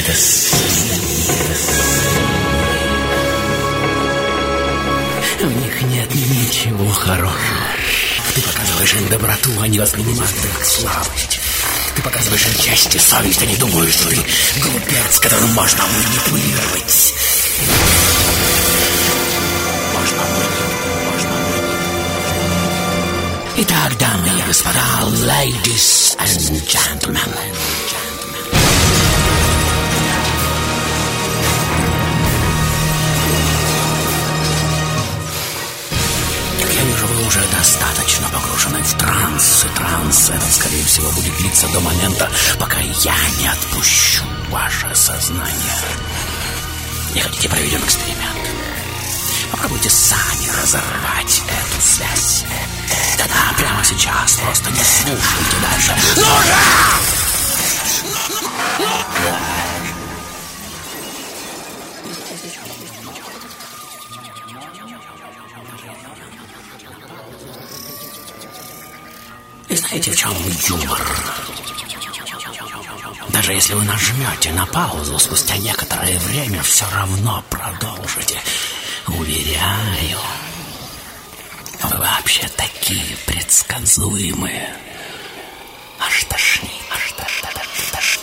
В них нет ничего хорошего. Ты показываешь им доброту, они воспринимают это как слабость. Ты показываешь им честь и совесть, они думают, что ты глупец, которым можно манипулировать. Итак, дамы и господа, ladies and gentlemen. Вы уже достаточно погружены в транс, и транс этот, скорее всего, будет длиться до момента, пока я не отпущу ваше сознание. Не хотите, проведем эксперимент? Попробуйте сами разорвать эту связь. Да-да, прямо сейчас, просто не слушайте дальше. Ну же! И знаете, в чем юмор? Даже если вы нажмете на паузу, спустя некоторое время все равно продолжите. Уверяю, вы вообще такие предсказуемые. Аж тошнит, аж тошнит.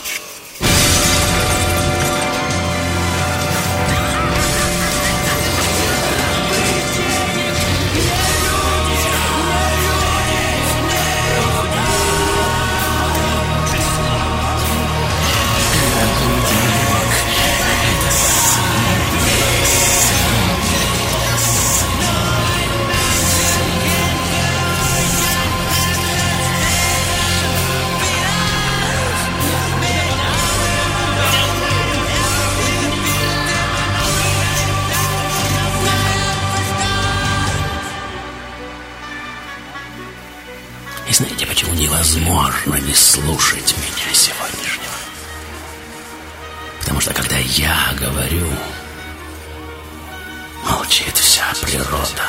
И знаете, почему невозможно не слушать меня сегодняшнего? Потому что, когда я говорю, молчит вся природа.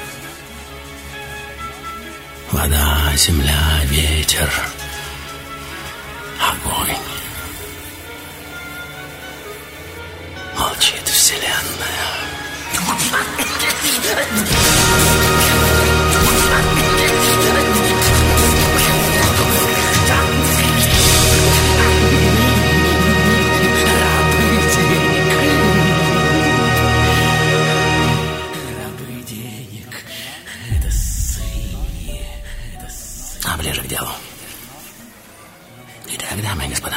Вода, земля, ветер, огонь. Молчит вселенная. А ближе к делу. Итак, дамы и господа.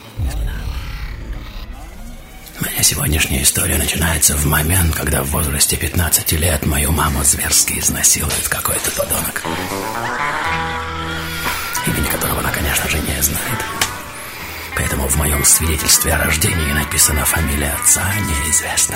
Моя сегодняшняя история начинается в момент, когда в возрасте 15 лет мою маму зверски изнасилует какой-то подонок. Имени которого она, конечно же, не знает. Поэтому в моем свидетельстве о рождении написана фамилия отца неизвестна.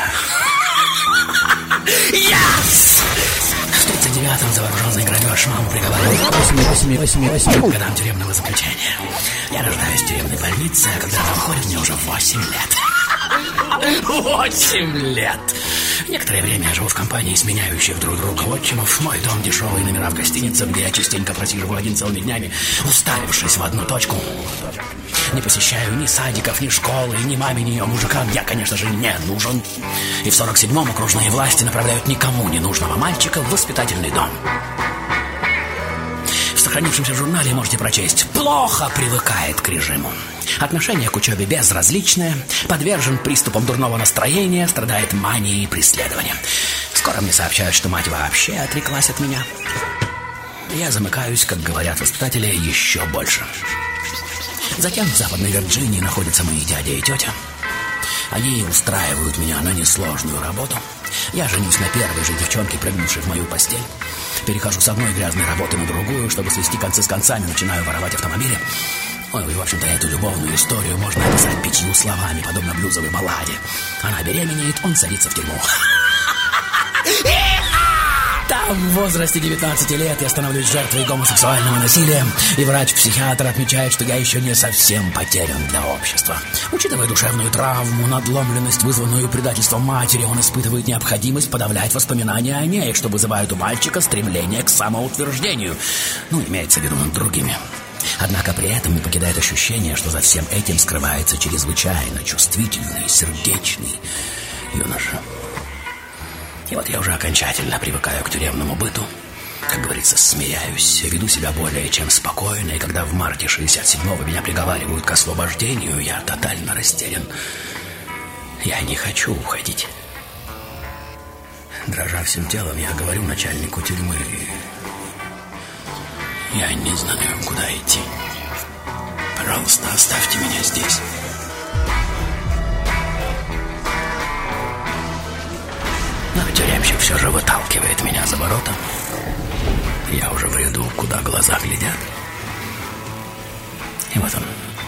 Yes! В 39-м за вооруженный грабеж маму приговаривают к 8 годам тюремного заключения. Я рождаюсь в тюремной больнице, а когда она уходит, мне уже 8 лет. 8 лет! Некоторое время я живу в компании сменяющих друг друга отчимов. Мой дом — дешевые номера в гостинице, где я частенько просиживаю один целыми днями, уставившись в одну точку. Не посещаю ни садиков, ни школы, ни маме, ни ее мужикам. Я, конечно же, не нужен. И в 47-м окружные власти направляют никому не нужного мальчика в воспитательный дом. В сохранившемся журнале можете прочесть: «Плохо привыкает к режиму. Отношение к учебе безразличное, подвержен приступам дурного настроения, страдает манией преследования». Скоро мне сообщают, что мать вообще отреклась от меня. Я замыкаюсь, как говорят воспитатели, еще больше. Затем в Западной Вирджинии находятся мои дядя и тетя. Они устраивают меня на несложную работу. Я женюсь на первой же девчонке, прыгнувшей в мою постель. Перехожу с одной грязной работы на другую, чтобы свести концы с концами, начинаю воровать автомобили. Ой, в общем-то, эту любовную историю можно описать 5 словами, подобно блюзовой балладе. Она беременеет, он садится в тюрьму. Там в возрасте 19 лет я становлюсь жертвой гомосексуального насилия, и врач-психиатр отмечает, что я еще не совсем потерян для общества. Учитывая душевную травму, надломленность, вызванную предательством матери, он испытывает необходимость подавлять воспоминания о ней, что вызывает у мальчика стремление к самоутверждению. Ну, имеется в виду над другими. Однако при этом не покидает ощущение, что за всем этим скрывается чрезвычайно чувствительный, сердечный юноша. И вот я уже окончательно привыкаю к тюремному быту. Как говорится, смиряюсь, веду себя более чем спокойно, и когда в марте 67-го меня приговаривают к освобождению, я тотально растерян. Я не хочу уходить. Дрожа всем телом, я говорю начальнику тюрьмы: я не знаю, куда идти. Пожалуйста, оставьте меня здесь. Но тюремщик все же выталкивает меня за ворота. Я уже в ряду, куда глаза глядят. И вот он,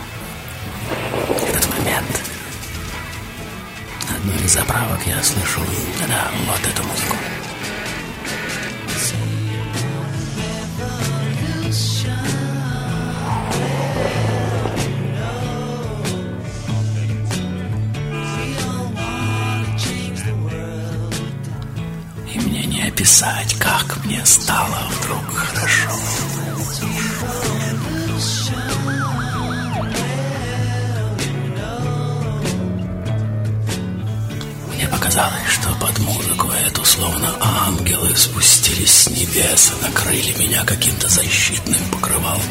этот момент. На одной из заправок я слышу, да, вот эту музыку. И мне не описать, как мне стало вдруг хорошо. Мне показалось, что под музыку эту словно ангелы спустились с небес и накрыли меня каким-то защитным покрывалом.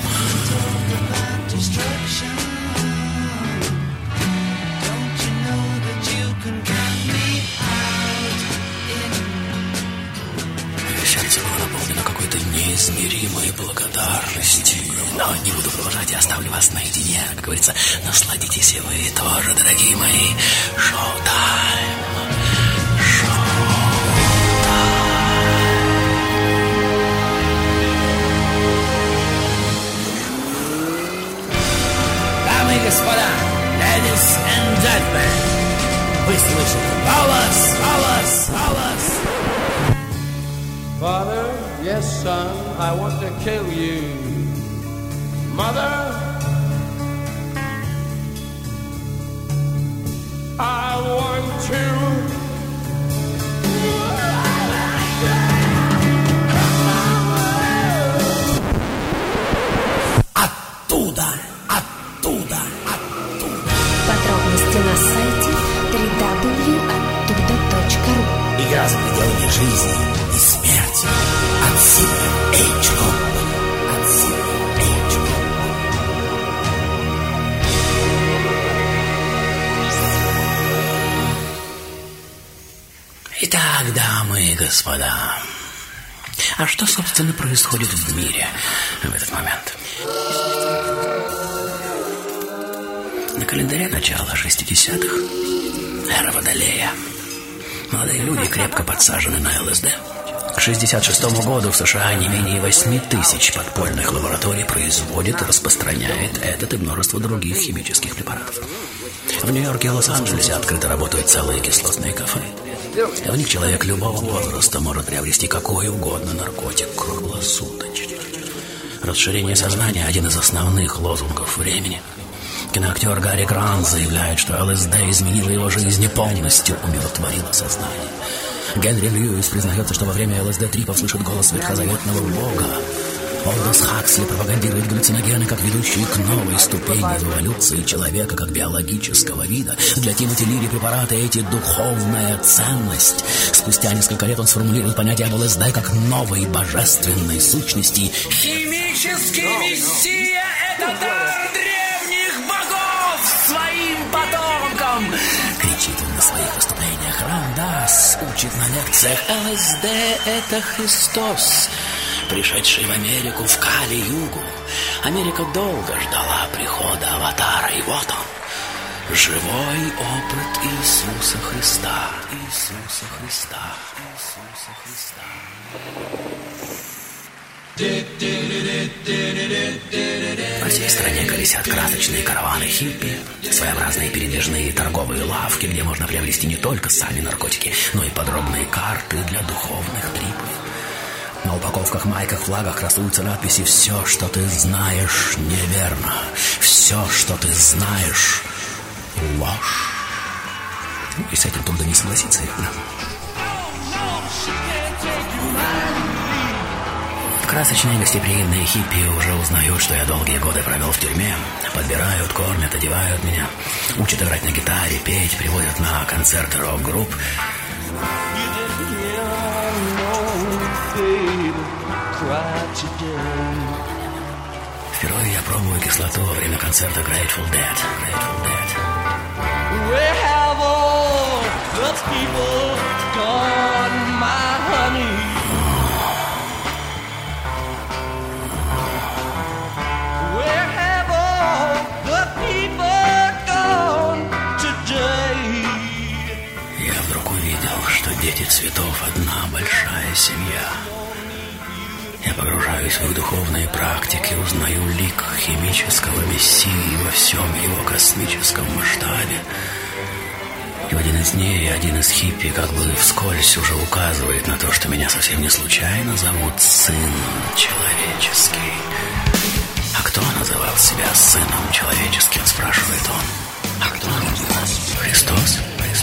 Сердце было наполнено какой-то неизмеримой благодарностью. Но не буду продолжать, я оставлю вас наедине. Как говорится, насладитесь и вы тоже, дорогие мои. Шоу-тайм. Дамы и господа, ladies and gentlemen, вы слышите голос, голос, голос. Father, yes, son, I want to kill you. Mother, I want to. Оттуда, оттуда, оттуда. Подробности на сайте www.оттуда.ру. Игра за пределами жизни и смерти. От Silver Age Group. От Silver Age Group. Итак, дамы и господа, а что, собственно, происходит в мире в этот момент? На календаре начало 60-х. Эра Водолея. Молодые люди крепко подсажены на ЛСД. К 1966 году в США не менее 8 тысяч подпольных лабораторий производит и распространяет этот и множество других химических препаратов. В Нью-Йорке и Лос-Анджелесе открыто работают целые кислотные кафе. В них человек любого возраста может приобрести какой угодно наркотик круглосуточно. Расширение сознания – один из основных лозунгов времени. Киноактер Гарри Грант заявляет, что ЛСД изменила его жизнь и полностью умиротворила сознание. Генри Льюис признается, что во время ЛСД-трипов слышит голос ветхозаветного бога. Олдос Хаксли пропагандирует галлюциногены как ведущие к новой ступени в эволюции человека как биологического вида. Для Тимоти Лири препараты эти – духовная ценность. Спустя несколько лет он сформулирует понятие об ЛСД как новой божественной сущности. Химический мессия – это дар древних богов своим потомкам! Кричит он на своих выступлениях. Рамдас учит на лекциях. ЛСД – это Христос, пришедший в Америку в Кали-Югу. Америка долго ждала прихода аватара, и вот он, живой опыт Иисуса Христа. Иисуса Христа. Иисуса Христа. По всей стране колесят красочные караваны хиппи, своеобразные передвижные торговые лавки, где можно приобрести не только сами наркотики, но и подробные карты для духовных трипов. На упаковках, майках, флагах красуются надписи «Все, что ты знаешь, неверно. Все, что ты знаешь, ложь». И с этим трудно не согласиться, верно? Красочные гостеприимные хиппи уже узнают, что я долгие годы провел в тюрьме. Подбирают, кормят, одевают меня. Учат играть на гитаре, петь, приводят на концерты рок-групп. Впервые я пробую кислоту во время концерта Grateful Dead. Where have all the people gone, my honey? Where have all the people gone today? Я вдруг увидел, что дети цветов — одна большая семья. Я погружаюсь в их духовные практики, узнаю лик химического мессии во всем его космическом масштабе. И в один из дней один из хиппи как бы вскользь уже указывает на то, что меня совсем не случайно зовут Сын Человеческий. А кто называл себя Сыном Человеческим, спрашивает он. А кто называл? Христос?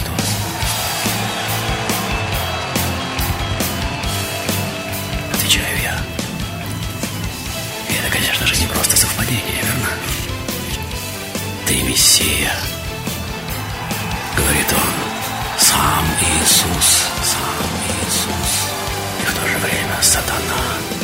Отвечаю я. И это, конечно же, не просто совпадение, верно? Ты Мессия, говорит он. Сам Иисус. И в то же время сатана.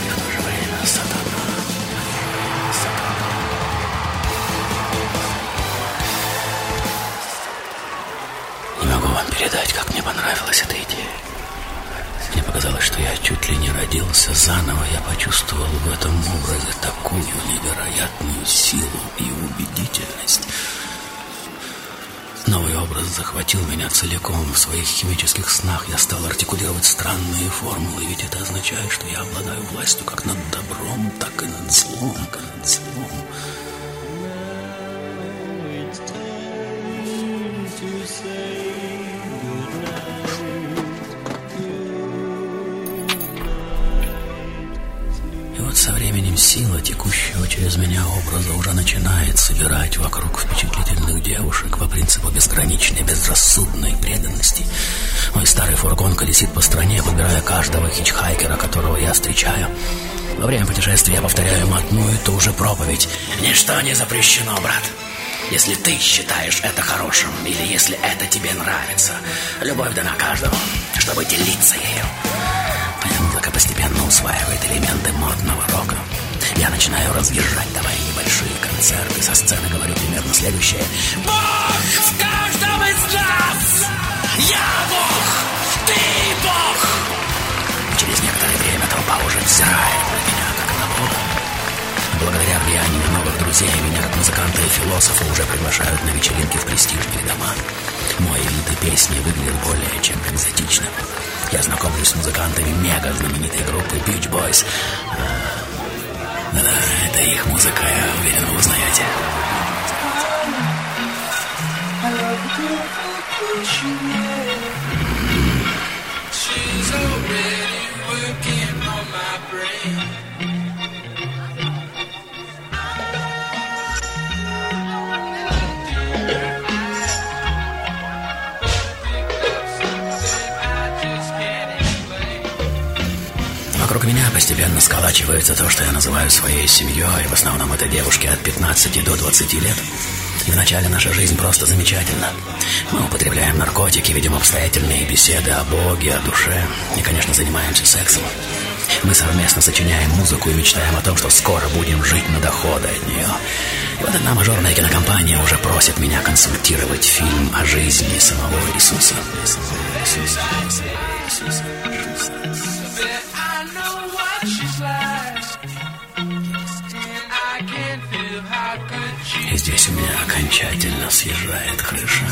Не могу вам передать, как мне понравилась эта идея. Мне показалось, что я чуть ли не родился заново. Я почувствовал в этом образе такую невероятную силу и убедительность. Новый образ захватил меня целиком. В своих химических снах я стал артикулировать странные формулы, ведь это означает, что я обладаю властью как над добром, так и над злом. Со временем сила, текущего через меня образа, уже начинает собирать вокруг впечатлительных девушек по принципу безграничной, безрассудной преданности. Мой старый фургон колесит по стране, выбирая каждого хичхайкера, которого я встречаю. Во время путешествия я повторяю им одну и ту же проповедь. Ничто не запрещено, брат. Если ты считаешь это хорошим, или если это тебе нравится, любовь дана каждому, чтобы делиться ею. Моя музыка постепенно усваивает элементы модного рока. Я начинаю разъезжать, давая небольшие концерты. Со сцены говорю примерно следующее. Бог в каждом из нас! Я Бог! Ты Бог! И через некоторое время толпа уже взирает на меня, как на Бога. Благодаря влиянию новых друзей меня, как музыканта и философа, уже приглашают на вечеринки в престижные дома. Мой вид и песни выглядят более чем экзотично. Я знакомлюсь с музыкантами мега знаменитой группы Beach Boys. Да-да, это их музыка, я уверен, вы узнаете. Вокруг меня постепенно сколачивается то, что я называю своей семьей. В основном это девушки от 15 до 20 лет. И вначале наша жизнь просто замечательна. Мы употребляем наркотики, ведем обстоятельные беседы о Боге, о душе. И, конечно, занимаемся сексом. Мы совместно сочиняем музыку и мечтаем о том, что скоро будем жить на доходы от нее. И вот одна мажорная кинокомпания уже просит меня консультировать фильм о жизни самого Иисуса. И здесь у меня окончательно съезжает крыша.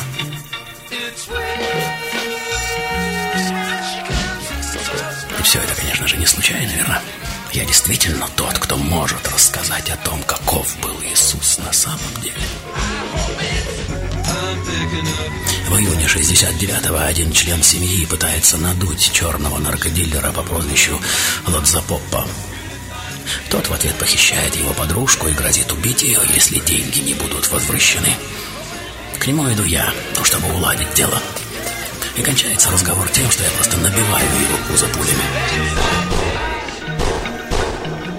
И все это, конечно же, не случайно, верно? Я действительно тот, кто может рассказать о том, каков был Иисус на самом деле. В июне 69-го один член семьи пытается надуть черного наркодилера по прозвищу Лодзапоппа. Тот в ответ похищает его подружку и грозит убить ее, если деньги не будут возвращены. К нему иду я, чтобы уладить дело. И кончается разговор тем, что я просто набиваю его пузо пулями.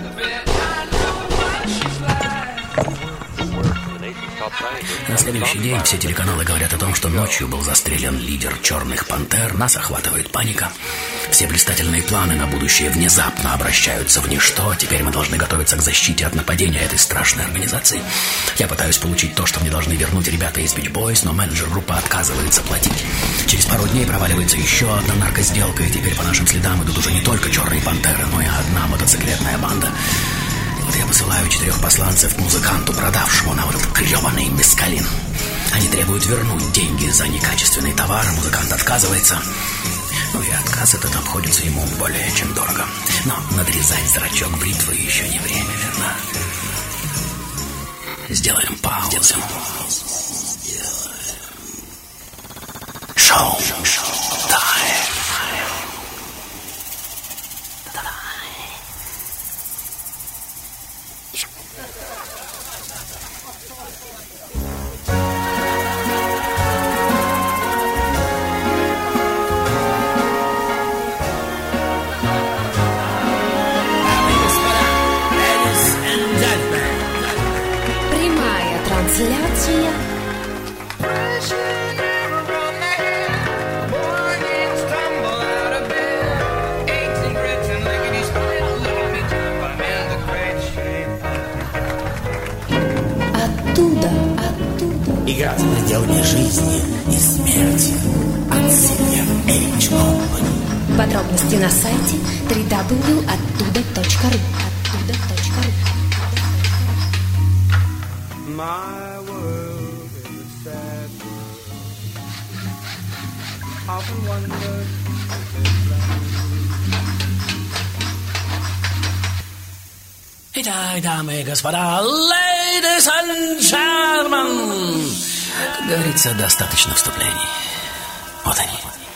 На следующий день все телеканалы говорят о том, что ночью был застрелен лидер «Черных пантер», нас охватывает паника. Все блистательные планы на будущее внезапно обращаются в ничто. Теперь мы должны готовиться к защите от нападения этой страшной организации. Я пытаюсь получить то, что мне должны вернуть ребята из Beach Boys, но менеджер группы отказывается платить. Через пару дней проваливается еще одна наркосделка, и теперь по нашим следам идут уже не только «Черные пантеры», но и одна мотоциклетная банда. Вот я посылаю 4 посланцев к музыканту, продавшему нам этот гребаный мескалин. Они требуют вернуть деньги за некачественный товар, музыкант отказывается. Ну и отказ этот обходится ему более чем дорого. Но надрезать зрачок бритвы еще не время, верно? Сделаем паузу. Шоу. Прямая трансляция. Оттуда. Игра с пределами жизни и смерти от Silver Age Company. Подробности на сайте www.otuda.ru. My world is a sad world. Often wondered Итак, дамы и господа, ladies and gentlemen, как говорится, достаточно вступлений. Вот они.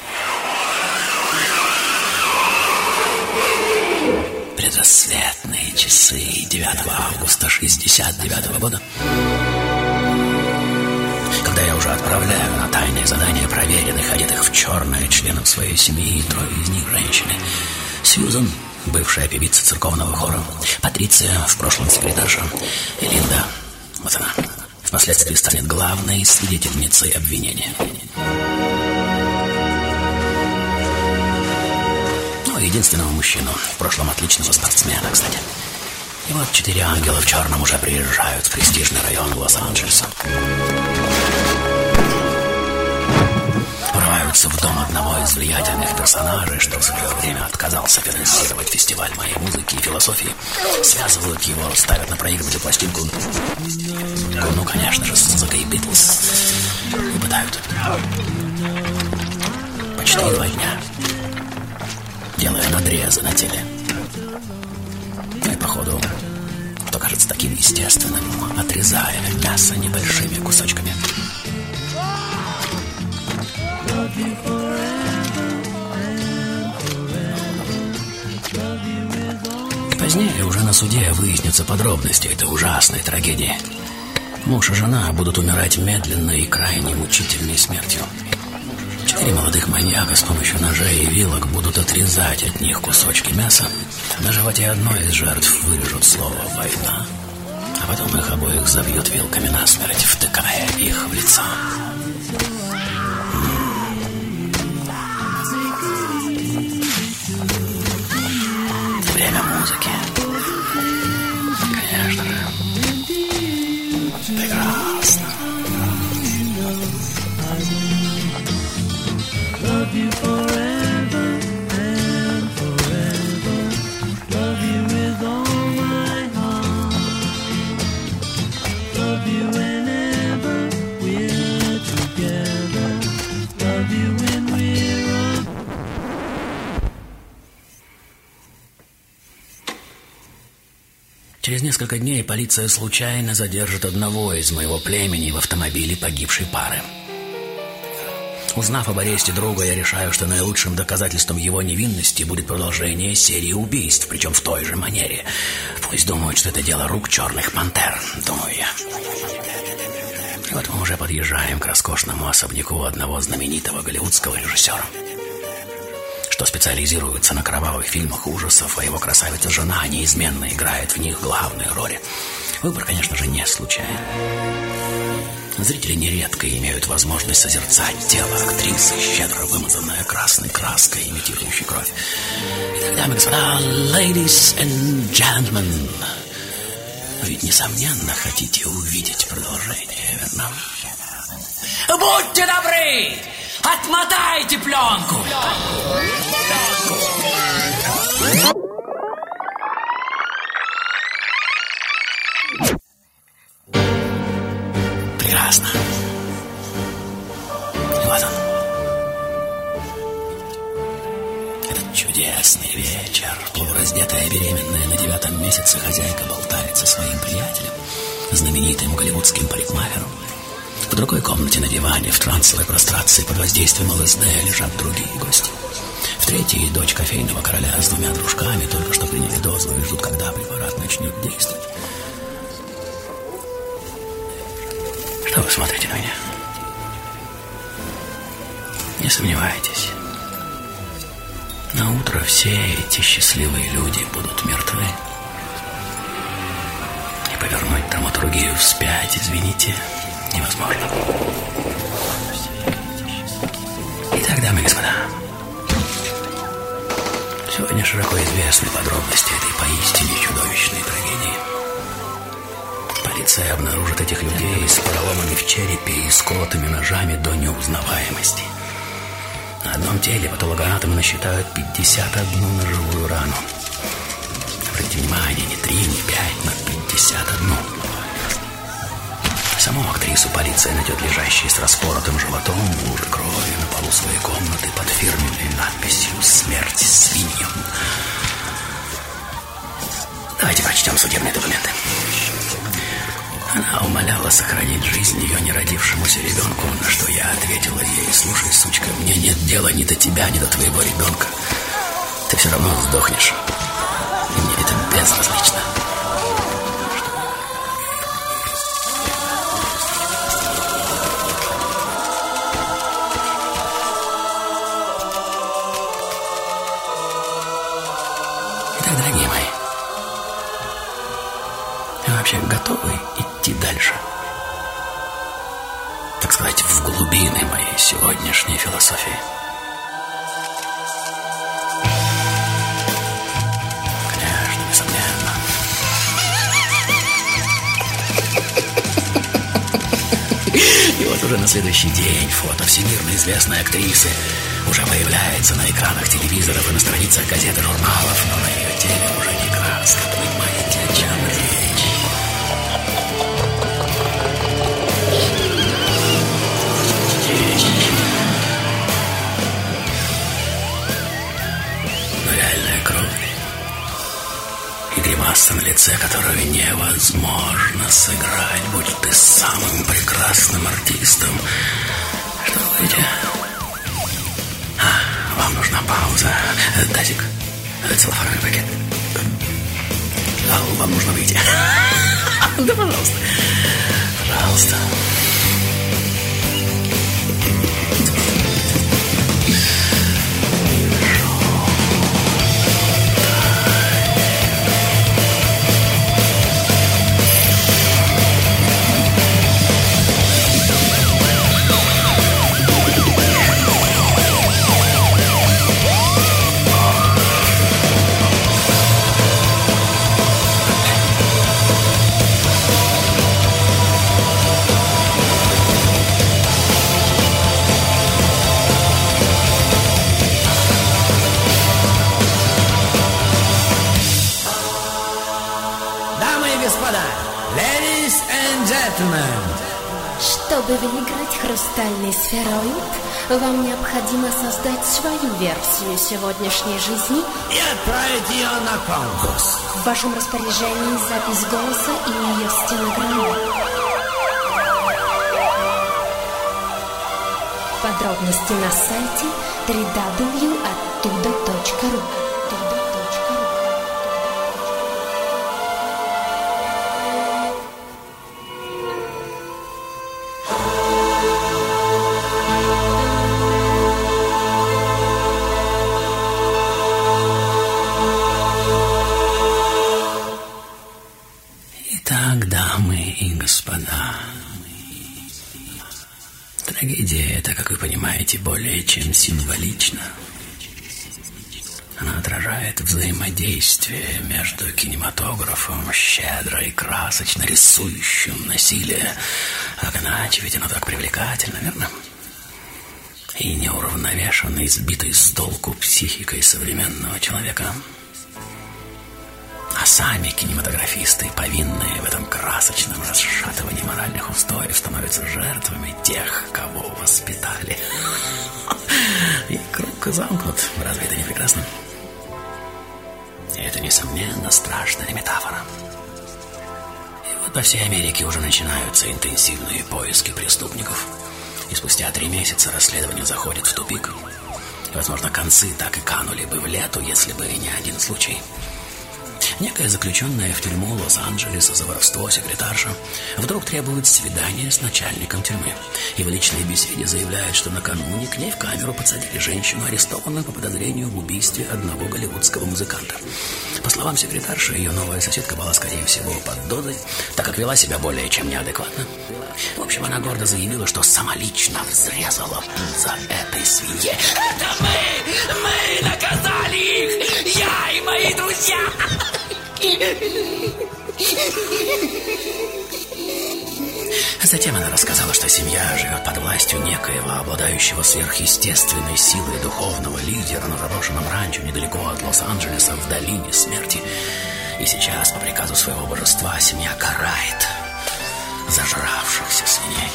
Предрассветные часы 9 августа 1969 года. Когда я уже отправляю на тайные задания проверенных, одетых в черное, членов своей семьи, 3 из них женщины. Сьюзан, бывшая певица церковного хора, Патриция, в прошлом секретарша, и Линда, вот она, впоследствии станет главной свидетельницей обвинения. Ну, единственного мужчину, в прошлом отличного спортсмена, кстати. И вот 4 ангела в черном уже приезжают в престижный район Лос-Анджелеса. Врываются в дом одного из влиятельных персонажей, что в свое время отказался финансировать фестиваль моей музыки и философии. Связывают его, ставят на проигрыватель пластинку. Ну, конечно же, с музыкой Битлз. И пытают. Почти 2 дня. Делая надрезы на теле. Ну и походу, что кажется таким естественным, отрезая мясо небольшими кусочками. Позднее уже на суде выяснятся подробности этой ужасной трагедии. Муж и жена будут умирать медленной и крайне мучительной смертью. 4 молодых маньяка с помощью ножей и вилок будут отрезать от них кусочки мяса. На животе одной из жертв вырежут слово «война», а потом их обоих забьют вилками насмерть, втыкая их в лицо. Время музыки. Конечно же. Прекрасно. Через несколько дней полиция случайно задержит одного из моего племени в автомобиле погибшей пары. Узнав об аресте друга, я решаю, что наилучшим доказательством его невинности будет продолжение серии убийств, причем в той же манере. Пусть думают, что это дело рук черных пантер, думаю я. И вот мы уже подъезжаем к роскошному особняку одного знаменитого голливудского режиссера. что специализируется на кровавых фильмах ужасов, а его красавица-жена неизменно играет в них главные роли. Выбор, конечно же, не случайен. Зрители нередко имеют возможность созерцать тело актрисы, щедро вымазанное красной краской, имитирующей кровь. Итак, дамы и господа, ladies and gentlemen, вы ведь, несомненно, хотите увидеть продолжение, верно? Будьте добры! Отмотайте пленку! Прекрасно. И вот он. Этот чудесный вечер. Полураздетая беременная на 9-м месяце хозяйка болтает со своим приятелем, знаменитым голливудским парикмахером. В другой комнате на диване в трансовой прострации под воздействием ЛСД лежат другие гости. В третьей дочь кофейного короля с 2 дружками только что приняли дозу и ждут, когда препарат начнет действовать. Что вы смотрите на меня? Не сомневайтесь. На утро все эти счастливые люди будут мертвы. И повернуть драматургию вспять, извините, невозможно. Итак, дамы и господа, сегодня широко известны подробности этой поистине чудовищной трагедии. Полиция обнаружит этих людей с проломами в черепе и сколотыми ножами до неузнаваемости. На одном теле патологоанатомы насчитают 51 ножевую рану. Обратите внимание, не 3, не 5, но 51. Саму актрису полиция найдет лежащей с распоротым животом, в луже крови на полу своей комнаты под фирменной надписью «Смерть свиньям». Давайте прочтем судебные документы. Она умоляла сохранить жизнь ее неродившемуся ребенку, на что я ответила ей: слушай, сучка, мне нет дела ни до тебя, ни до твоего ребенка. Ты все равно сдохнешь. И мне это безразлично. Итак, дорогие мои, вы вообще готовы идти дальше? Так сказать, в глубины моей сегодняшней философии. Конечно, несомненно. И вот уже на следующий день фото всемирно известной актрисы уже появляется на экранах телевизоров и на страницах газет и журналов, но на ее теле уже не краска. Понимаете, о чем речь? Но реальная кровь и гримаса на лице, которую невозможно сыграть, будь ты самым прекрасным артистом. Что вы говорите? Вам нужна пауза. Тазик, целлофановый пакет. Вам нужно выйти. Да, пожалуйста. Пожалуйста. Чтобы выиграть хрустальный сфероид, вам необходимо создать свою версию сегодняшней жизни и отправить ее на конкурс. В вашем распоряжении запись голоса и ее стенограмма. Подробности на сайте www.otuda.ru. Трагедия эта, как вы понимаете, более чем символична. Она отражает взаимодействие между кинематографом, щедро и красочно рисующим насилие. Как иначе, ведь оно так привлекательно, верно? И неуравновешенной, сбитой с толку психикой современного человека. А сами кинематографисты, повинные в этом красочном расшатывании моральных устоев, становятся жертвами тех, кого воспитали. И круг замкнут. Разве это не прекрасно? И это, несомненно, страшная метафора. И вот по всей Америке уже начинаются интенсивные поиски преступников. И спустя 3 месяца расследование заходит в тупик. И, возможно, концы так и канули бы в лету, если бы не один случай. Некая заключенная в тюрьму Лос-Анджелеса за воровство секретарша вдруг требует свидания с начальником тюрьмы. И в личной беседе заявляет, что накануне к ней в камеру подсадили женщину, арестованную по подозрению в убийстве одного голливудского музыканта. По словам секретарши, ее новая соседка была, скорее всего, под дозой, так как вела себя более чем неадекватно. В общем, она гордо заявила, что самолично взрезала пузо этой свинье. Это мы наказали их! Я и мои друзья! Затем она рассказала, что семья живет под властью некоего, обладающего сверхъестественной силой духовного лидера на заброшенном ранчо недалеко от Лос-Анджелеса в долине смерти. И сейчас, по приказу своего божества, семья карает зажравшихся свиней.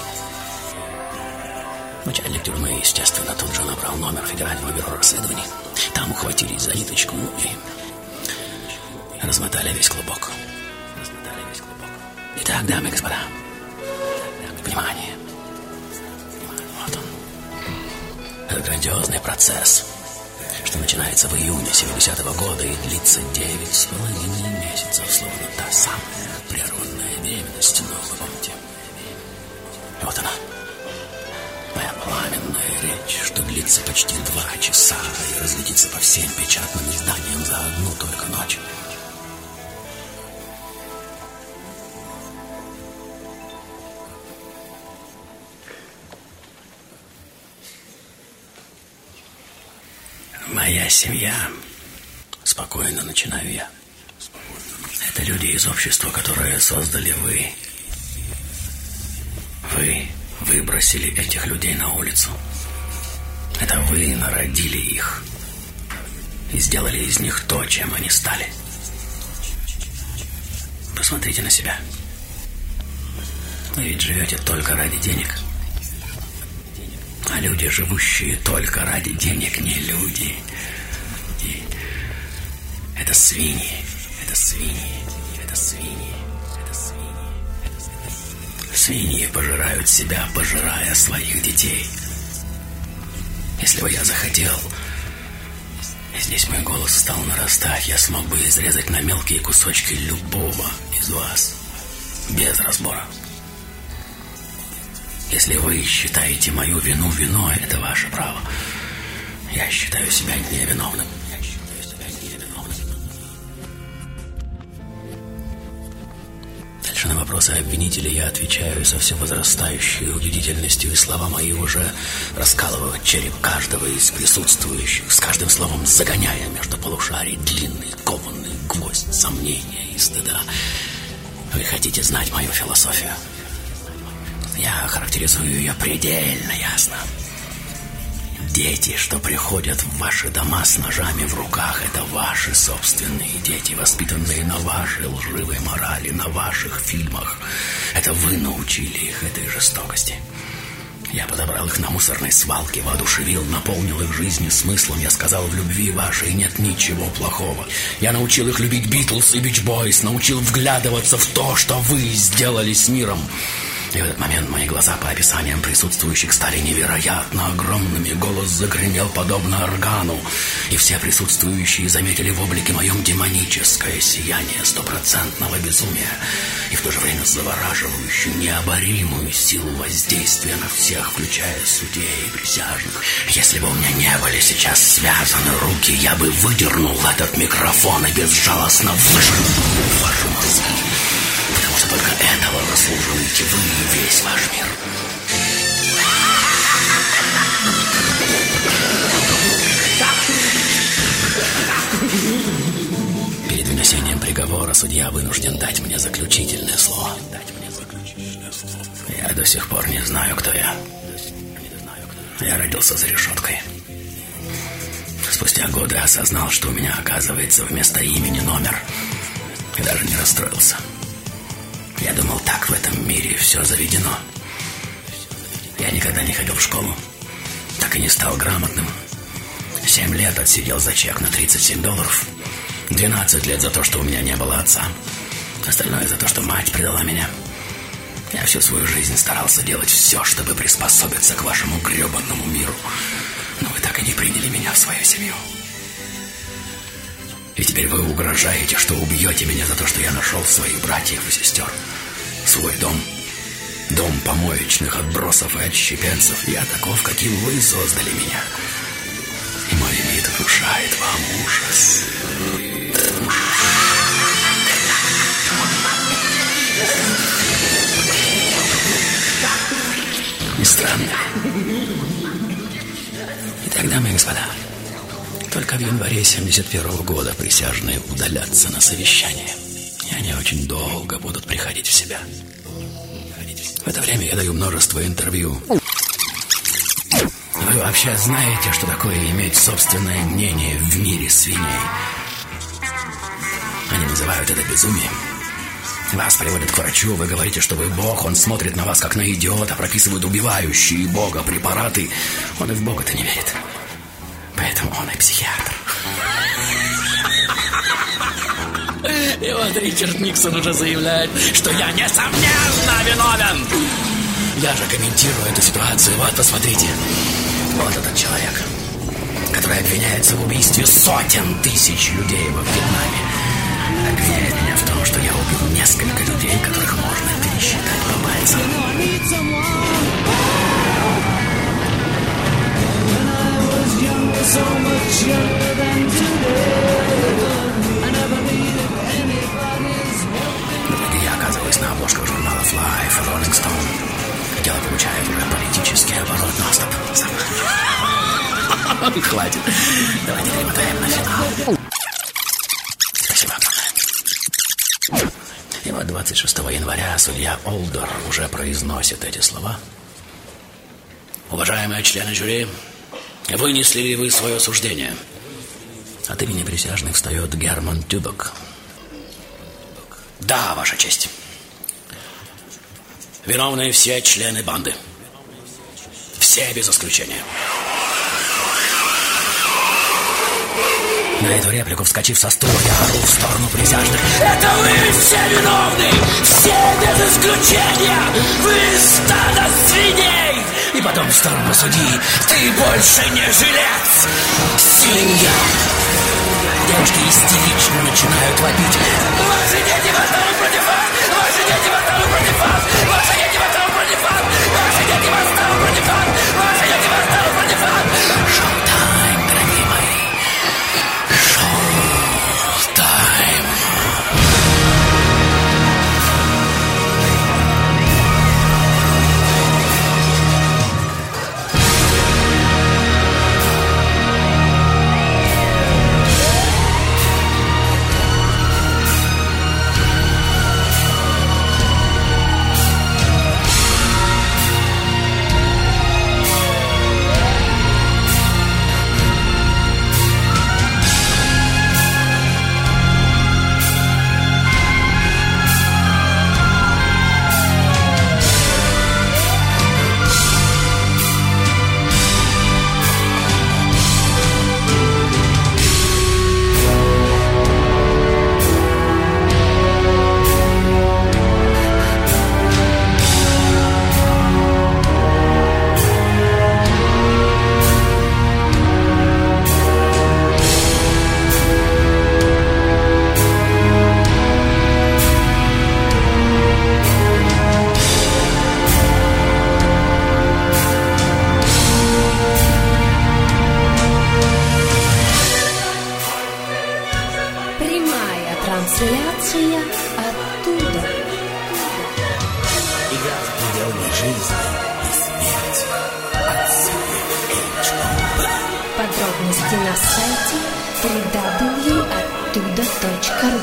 Начальник тюрьмы, естественно, тут же набрал номер Федерального бюро расследований. Там ухватились за ниточку и размотали весь клубок. Итак, дамы и господа, внимание. Вот он. Это грандиозный процесс, что начинается в июне 70-го года и длится 9,5 месяцев, словно та самая прерванная беременность. Но вы помните. И вот она. Моя пламенная речь, что длится почти 2 часа и разлетится по всем печатным изданиям за одну только ночь. Моя семья, спокойно начинаю я, это люди из общества, которое создали вы. Вы выбросили этих людей на улицу. Это вы народили их и сделали из них то, чем они стали. Посмотрите на себя. Вы ведь живете только ради денег. А люди, живущие только ради денег, не люди. И это свиньи, это свиньи, это свиньи, это свиньи. Свиньи пожирают себя, пожирая своих детей. Если бы я захотел, и здесь мой голос стал нарастать, я смог бы изрезать на мелкие кусочки любого из вас, без разбора. Если вы считаете мою вину виной, это ваше право. Я считаю себя невиновным. Дальше на вопросы обвинителей я отвечаю со все возрастающей убедительностью, и слова мои уже раскалывают череп каждого из присутствующих, с каждым словом загоняя между полушарий длинный кованный гвоздь сомнения и стыда. Вы хотите знать мою философию? Я характеризую ее предельно ясно. Дети, что приходят в ваши дома с ножами в руках, это ваши собственные дети, воспитанные на вашей лживой морали, на ваших фильмах. Это вы научили их этой жестокости. Я подобрал их на мусорной свалке, воодушевил, наполнил их жизнью смыслом. Я сказал, в любви вашей нет ничего плохого. Я научил их любить Битлз и Бич Бойс, научил вглядываться в то, что вы сделали с миром. И в этот момент мои глаза по описаниям присутствующих стали невероятно огромными. Голос загремел подобно органу. И все присутствующие заметили в облике моем демоническое сияние стопроцентного безумия. И в то же время завораживающую, необоримую силу воздействия на всех, включая судей и присяжных. Если бы у меня не были сейчас связаны руки, я бы выдернул этот микрофон и безжалостно выжгнул вашу мозги. Потому что только этого заслуживаете вы и весь ваш мир. Перед вынесением приговора судья вынужден дать мне заключительное слово. Я до сих пор не знаю, кто я. Я родился за решеткой. Спустя годы осознал, что у меня, оказывается, вместо имени номер. И даже не расстроился. Я думал, так в этом мире все заведено. Я никогда не ходил в школу. Так и не стал грамотным. 7 лет отсидел за чек на $37. 12 лет за то, что у меня не было отца. Остальное за то, что мать предала меня. Я всю свою жизнь старался делать все, чтобы приспособиться к вашему гребанному миру. Но вы так и не приняли меня в свою семью. И теперь вы угрожаете, что убьете меня за то, что я нашел своих братьев и сестер. Свой дом. Дом помоечных отбросов и отщепенцев. Я таков, каким вы создали меня. И мой вид внушает вам ужас. Не странно. Итак, дамы и господа, только в январе 71-го года присяжные удалятся на совещание. И они очень долго будут приходить в себя. В это время я даю множество интервью. Вы вообще знаете, что такое иметь собственное мнение в мире свиней? Они называют это безумием. Вас приводят к врачу, вы говорите, что вы Бог, он смотрит на вас как на идиота, прописывают убивающие Бога препараты. Он и в Бога-то не верит. Поэтому он и психиатр. И вот Ричард Никсон уже заявляет, что я несомненно виновен. Я же комментирую эту ситуацию. Вот, посмотрите. Вот этот человек, который обвиняется в убийстве сотен тысяч людей во Вьетнаме. Обвиняет меня в том, что я убил несколько людей, которых можно пересчитать по пальцам. В итоге я оказываюсь на обложках журналов Life и Rolling Stone. Дело получает уже политический оборот. Но стоп. Хватит. Давайте перемотаем на финал. Спасибо огромное. И вот 26 января судья Олдер уже произносит эти слова. Уважаемые члены жюри, вынесли ли вы свое суждение? От имени присяжных встает Герман Тюбек. Да, Ваша честь. Виновны все члены банды. Все без исключения. На эту реплику, вскочив со стула, я ору в сторону присяжных. Это вы все виновны! Все без исключения! Вы стадо свиней! И потом в сторону судьи. Ты больше не жилец! Свинья! Девушки истерично начинают вопить. Ваши дети восстанут против вас! Ваши дети восстанут против вас! Ваши дети восстанут против вас! Ваши дети восстанут против вас! Ваши дети восстанут против вас! Шоу-тайм, дорогие мои! Шоу-тайм! подробности на сайте www.otuda.ru.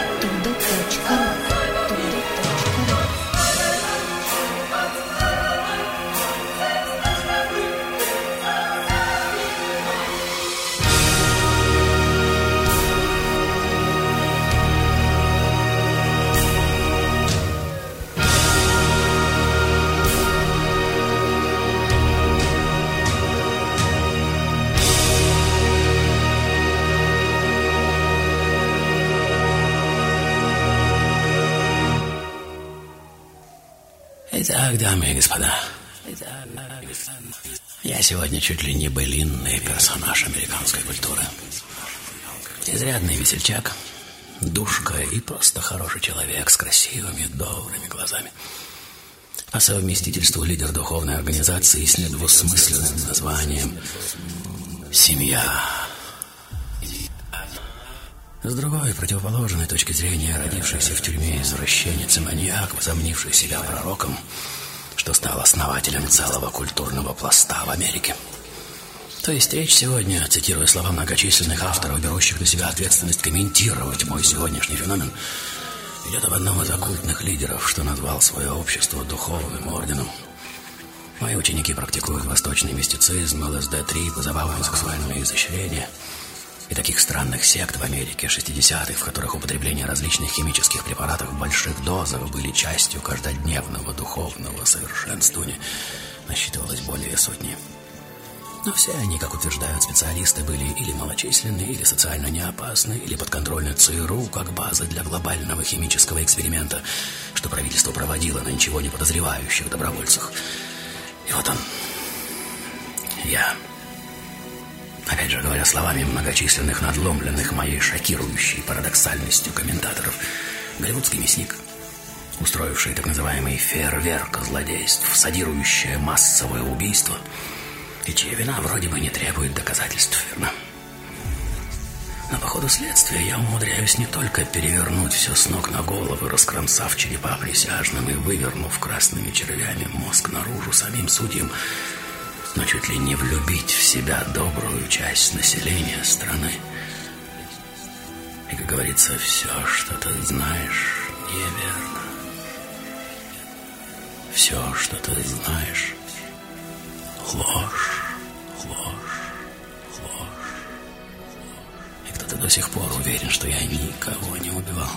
Итак, дамы и господа, я сегодня чуть ли не былинный персонаж американской культуры. Изрядный весельчак, душка и просто хороший человек с красивыми, добрыми глазами. По совместительству лидер духовной организации с недвусмысленным названием «Семья». С другой, противоположной точки зрения, родившийся в тюрьме извращенец и маньяк, возомнивший себя пророком, что стал основателем целого культурного пласта в Америке. То есть речь сегодня, цитируя слова многочисленных авторов, берущих на себя ответственность комментировать мой сегодняшний феномен, идет об одном из оккультных лидеров, что назвал свое общество духовным орденом. Мои ученики практикуют восточный мистицизм, ЛСД-3, забавные сексуальные изощрения и таких странных сект в Америке 60-х, в которых употребление различных химических препаратов в больших дозах были частью каждодневного духовного совершенствования, насчитывалось более сотни. Но все они, как утверждают специалисты, были или малочисленны, или социально неопасны, или подконтрольны ЦРУ как база для глобального химического эксперимента, что правительство проводило на ничего не подозревающих добровольцах. И вот он, я. Опять же, говоря словами многочисленных надломленных моей шокирующей парадоксальностью комментаторов, голливудский мясник, устроивший так называемый фейерверк злодейств, садирующее массовое убийство, и чья вина вроде бы не требует доказательств, верно? Но по ходу следствия я умудряюсь не только перевернуть все с ног на голову, раскромсав черепа присяжным и вывернув красными червями мозг наружу самим судьям, но чуть ли не влюбить в себя добрую часть населения страны. И, как говорится, все, что ты знаешь, неверно. Все, что ты знаешь, ложь, ложь, ложь. И кто-то до сих пор уверен, что я никого не убивал.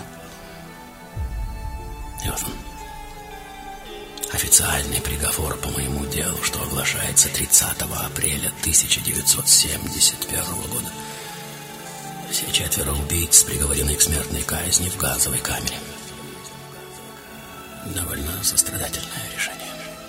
И вот он. Официальный приговор по моему делу, что оглашается 30 апреля 1971 года. Все 4 убийц приговорены к смертной казни в газовой камере. Довольно сострадательное решение.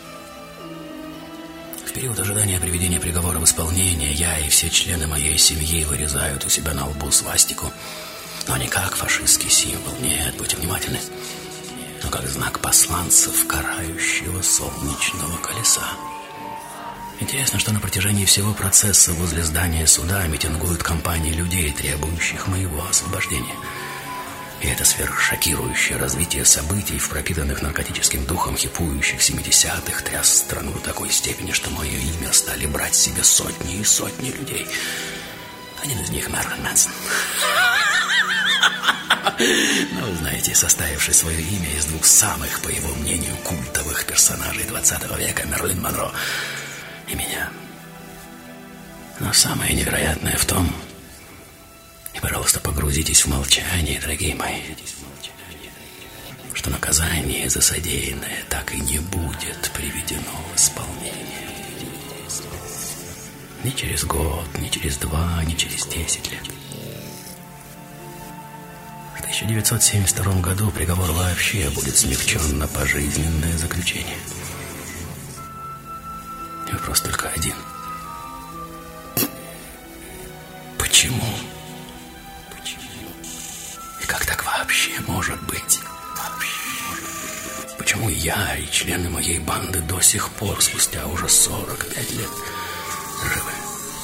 В период ожидания приведения приговора в исполнение я и все члены моей семьи вырезают у себя на лбу свастику. Но не как фашистский символ, нет, будьте внимательны, но как знак посланцев карающего солнечного колеса. Интересно, что на протяжении всего процесса возле здания суда митингуют компании людей, требующих моего освобождения. И это сверхшокирующее развитие событий в пропитанных наркотическим духом хипующих 70-х тряс страну до такой степени, что мое имя стали брать себе сотни и сотни людей. Один из них Мерлин Мэнсон. Но вы знаете, составивший свое имя из 2 самых, по его мнению, культовых персонажей 20 века, Мерлин Монро и меня. Но самое невероятное в том, и, пожалуйста, погрузитесь в молчание, дорогие мои, что наказание за содеянное так и не будет приведено в исполнение. Ни через год, ни через 2, ни через 10 лет. В 1972 году приговор вообще будет смягчен на пожизненное заключение. И вопрос только один. Почему? И как так вообще может быть? Почему я и члены моей банды до сих пор, спустя уже 45 лет, живы?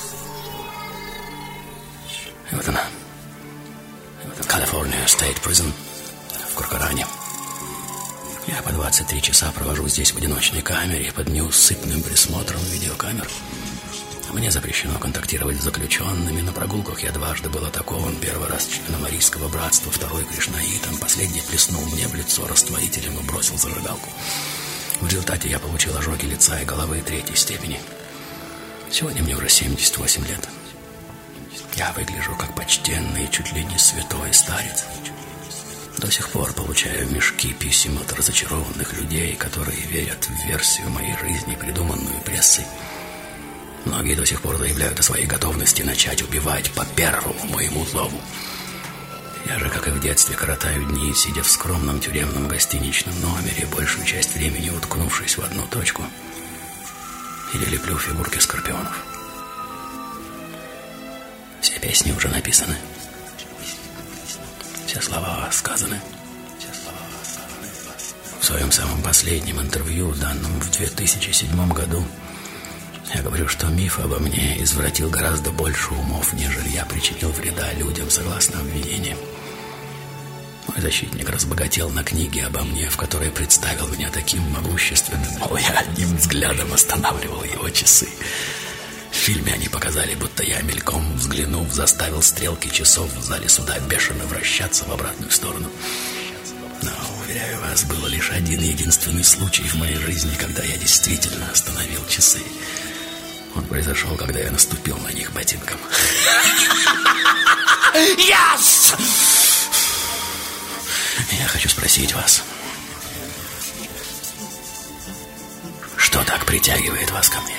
И вот она. California State Prison в Коркоране. Я по 23 часа провожу здесь в одиночной камере под неусыпным присмотром видеокамер. Мне запрещено контактировать с заключенными. На прогулках я дважды был атакован. Первый раз членом Арийского братства, второй кришнаитом. Последний плеснул мне в лицо растворителем и бросил зажигалку. В результате я получил ожоги лица и головы 3-й степени. Сегодня мне уже 78 лет. Я выгляжу как почтенный и чуть ли не святой старец. До сих пор получаю мешки писем от разочарованных людей, которые верят в версию моей жизни, придуманную прессой. Многие до сих пор заявляют о своей готовности начать убивать по первому моему зову. Я же, как и в детстве, коротаю дни, сидя в скромном тюремном гостиничном номере, большую часть времени уткнувшись в одну точку, или леплю фигурки скорпионов. Все песни уже написаны. Все слова сказаны. В своем самом последнем интервью, данном в 2007 году, я говорю, что миф обо мне извратил гораздо больше умов, нежели я причинил вреда людям, согласно обвинениям. Мой защитник разбогател на книге обо мне, в которой представил меня таким могущественным, мол, я одним взглядом останавливал его часы. В фильме они показали, будто я, мельком взглянув, заставил стрелки часов в зале суда бешено вращаться в обратную сторону. Но, уверяю вас, был лишь один единственный случай в моей жизни, когда я действительно остановил часы. Он произошел, когда я наступил на них ботинком. Yes! Я хочу спросить вас, что так притягивает вас ко мне?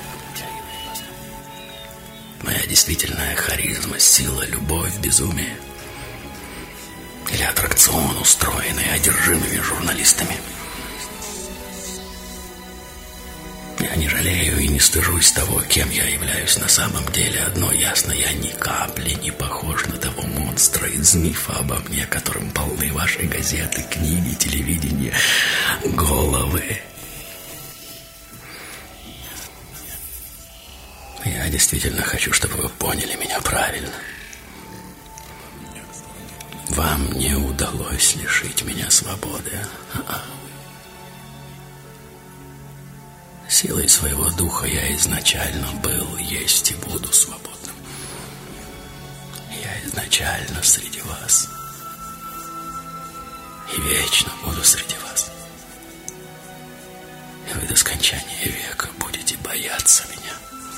Моя действительная харизма, сила, любовь, безумие? Или аттракцион, устроенный одержимыми журналистами? Я не жалею и не стыжусь того, кем я являюсь на самом деле. Одно ясно, я ни капли не похож на того монстра из мифа обо мне, которым полны ваши газеты, книги, телевидение, головы. Я действительно хочу, чтобы вы поняли меня правильно. Вам не удалось лишить меня свободы. Силой своего духа я изначально был, есть и буду свободным. Я изначально среди вас. И вечно буду среди вас. И вы до скончания века будете бояться меня.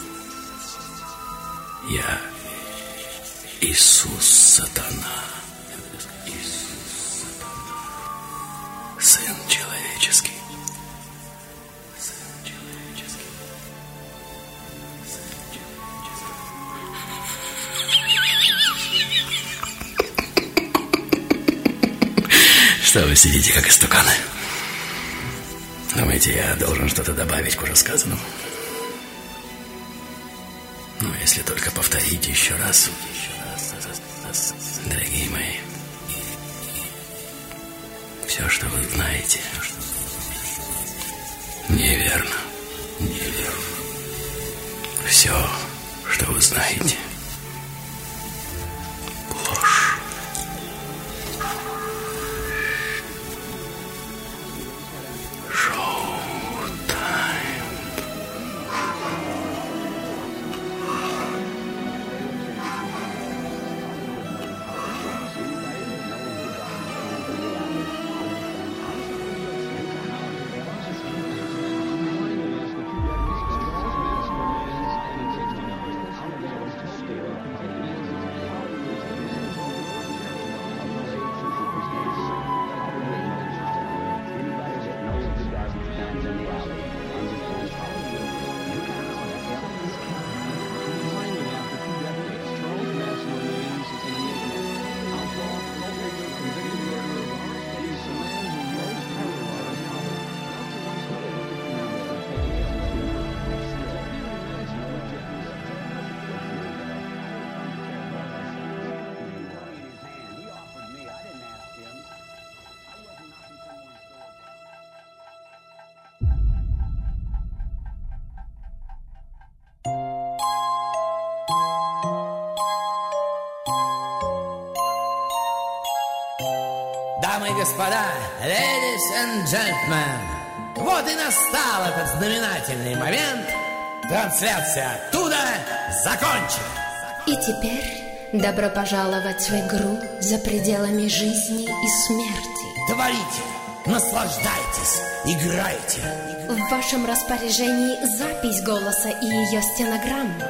Я Иисус Сатана. Сын человеческий. Что вы сидите, как истуканы? Думаете, я должен что-то добавить к уже сказанному? Ну, если только повторите еще раз. Дорогие мои, все, что вы знаете, неверно. Неверно. Все, что вы знаете, ложь. Дамы и господа, ladies and gentlemen, вот и настал этот знаменательный момент, Трансляция оттуда закончена. И теперь добро пожаловать в игру за пределами жизни и смерти. Творите, наслаждайтесь, играйте. В вашем распоряжении запись голоса и ее стенограмма.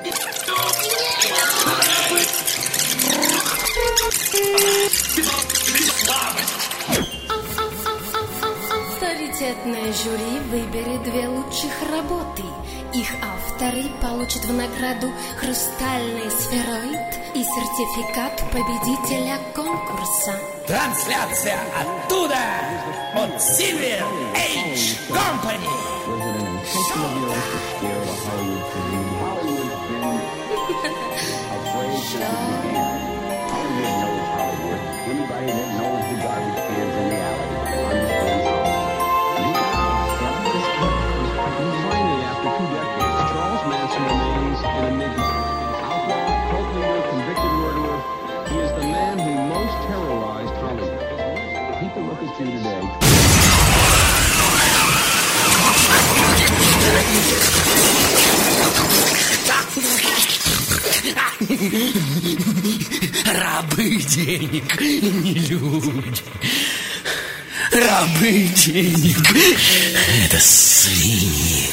Авторитетное жюри выберет 2 лучших работы. Их авторы получат в награду хрустальный сфероид и сертификат победителя конкурса. Трансляция оттуда от Silver Age Company. Рабы денег, не люди. Рабы денег — это свиньи.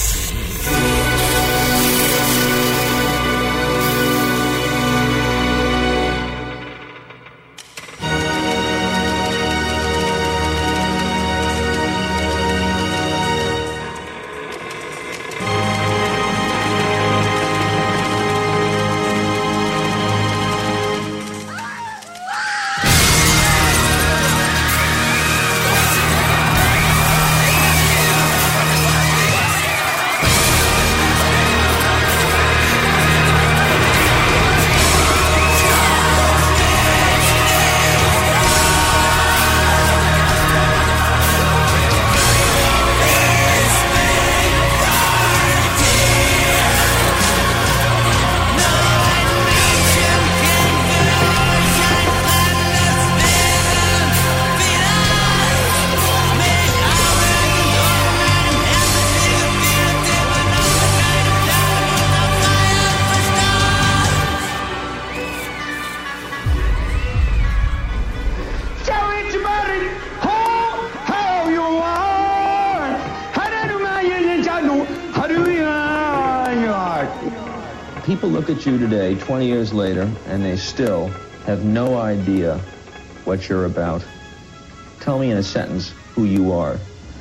People look at you today, 20 years later, and they still have no idea what you're about. Tell me in a sentence who you are.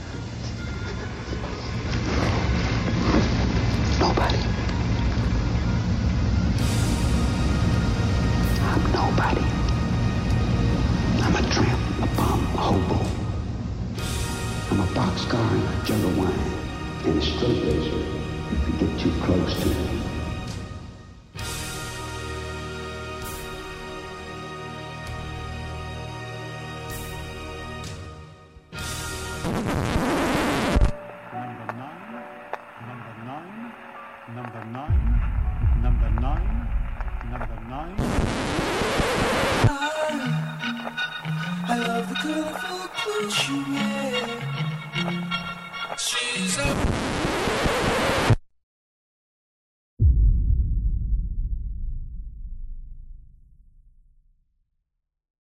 Nobody. I'm nobody. I'm a tramp, a bum, a hobo. I'm a boxcar and a jug of wine and a straight razor if you get too close to me. I love the colorful clothes she wears. She's a